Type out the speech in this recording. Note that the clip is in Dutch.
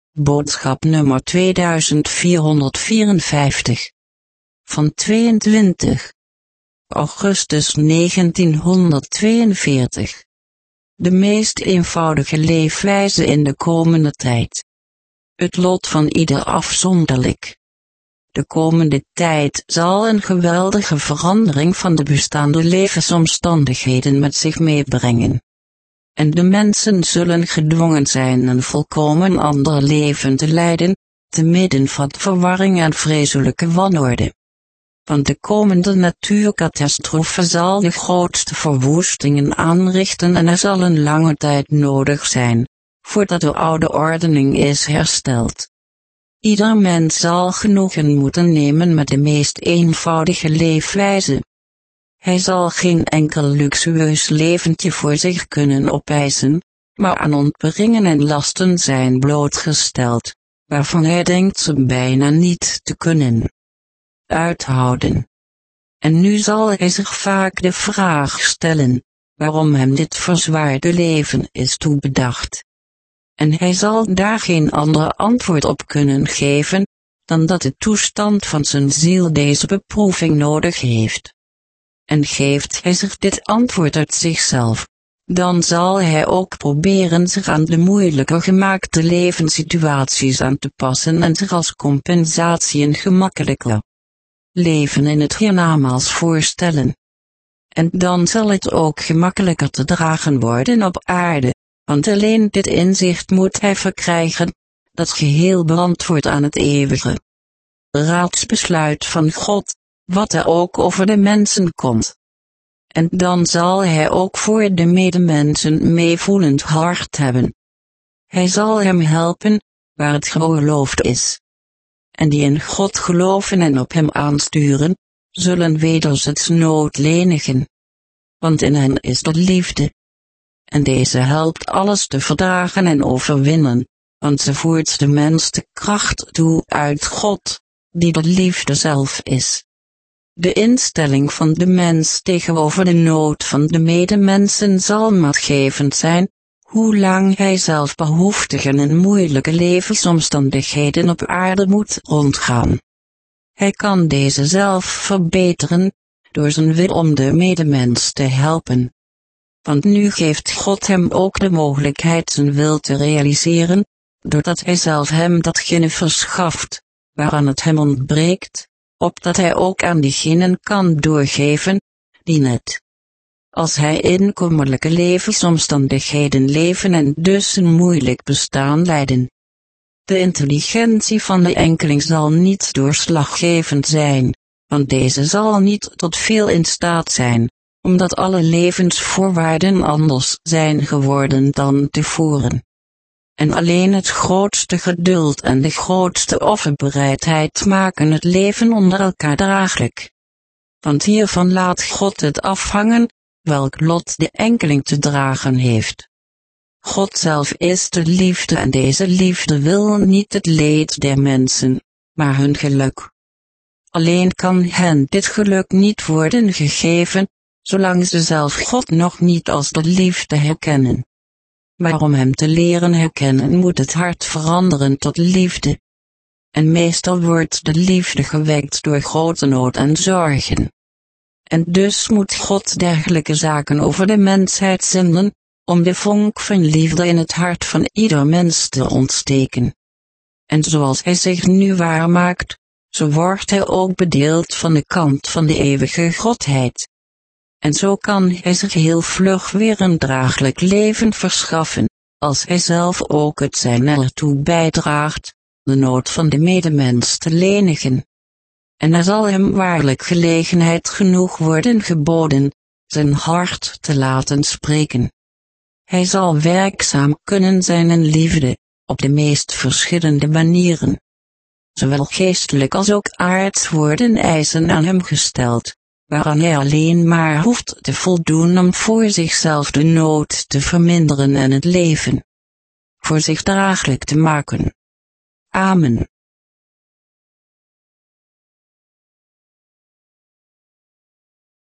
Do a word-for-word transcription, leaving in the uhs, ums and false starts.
Boodschap nummer tweeduizendvierhonderdvierenvijftig. Van tweeëntwintig augustus negentienhonderdtweeënveertig. De meest eenvoudige leefwijze in de komende tijd. Het lot van ieder afzonderlijk. De komende tijd zal een geweldige verandering van de bestaande levensomstandigheden met zich meebrengen. En de mensen zullen gedwongen zijn een volkomen ander leven te leiden, te midden van verwarring en vreselijke wanorde. Want de komende natuurcatastrofe zal de grootste verwoestingen aanrichten en er zal een lange tijd nodig zijn, voordat de oude ordening is hersteld. Ieder mens zal genoegen moeten nemen met de meest eenvoudige leefwijze. Hij zal geen enkel luxueus leventje voor zich kunnen opeisen, maar aan ontberingen en lasten zijn blootgesteld, waarvan hij denkt ze bijna niet te kunnen uithouden. En nu zal hij zich vaak de vraag stellen, waarom hem dit verzwaarde leven is toebedacht. En hij zal daar geen ander antwoord op kunnen geven, dan dat de toestand van zijn ziel deze beproeving nodig heeft. En geeft hij zich dit antwoord uit zichzelf, dan zal hij ook proberen zich aan de moeilijker gemaakte levenssituaties aan te passen en zich als compensatie een gemakkelijker leven in het hiernamaals voorstellen. En dan zal het ook gemakkelijker te dragen worden op aarde, want alleen dit inzicht moet hij verkrijgen, dat geheel beantwoordt aan het eeuwige raadsbesluit van God, wat er ook over de mensen komt. En dan zal hij ook voor de medemensen meevoelend hart hebben. Hij zal hem helpen, waar het geoorloofd is. En die in God geloven en op hem aansturen, zullen wederzijds nood lenigen. Want in hen is de liefde. En deze helpt alles te verdragen en overwinnen, want ze voert de mens de kracht toe uit God, die de liefde zelf is. De instelling van de mens tegenover de nood van de medemensen zal maatgevend zijn, hoe lang hij zelf behoeftig en in moeilijke levensomstandigheden op aarde moet rondgaan. Hij kan deze zelf verbeteren, door zijn wil om de medemens te helpen. Want nu geeft God hem ook de mogelijkheid zijn wil te realiseren, doordat hij zelf hem datgene verschaft, waaraan het hem ontbreekt, opdat hij ook aan diegenen kan doorgeven, die net als hij in kommerlijke levensomstandigheden leven en dus een moeilijk bestaan leiden. De intelligentie van de enkeling zal niet doorslaggevend zijn, want deze zal niet tot veel in staat zijn, omdat alle levensvoorwaarden anders zijn geworden dan tevoren. En alleen het grootste geduld en de grootste offerbereidheid maken het leven onder elkaar draaglijk. Want hiervan laat God het afhangen, welk lot de enkeling te dragen heeft. God zelf is de liefde en deze liefde wil niet het leed der mensen, maar hun geluk. Alleen kan hen dit geluk niet worden gegeven, zolang ze zelf God nog niet als de liefde herkennen. Maar om hem te leren herkennen moet het hart veranderen tot liefde. En meestal wordt de liefde gewekt door grote nood en zorgen. En dus moet God dergelijke zaken over de mensheid zenden, om de vonk van liefde in het hart van ieder mens te ontsteken. En zoals hij zich nu waarmaakt, zo wordt hij ook bedeeld van de kant van de eeuwige Godheid. En zo kan hij zich heel vlug weer een draaglijk leven verschaffen, als hij zelf ook het zijn ertoe bijdraagt, de nood van de medemens te lenigen. En er zal hem waarlijk gelegenheid genoeg worden geboden, zijn hart te laten spreken. Hij zal werkzaam kunnen zijn in liefde, op de meest verschillende manieren. Zowel geestelijk als ook aards worden eisen aan hem gesteld, waaraan hij alleen maar hoeft te voldoen om voor zichzelf de nood te verminderen en het leven voor zich draaglijk te maken. Amen.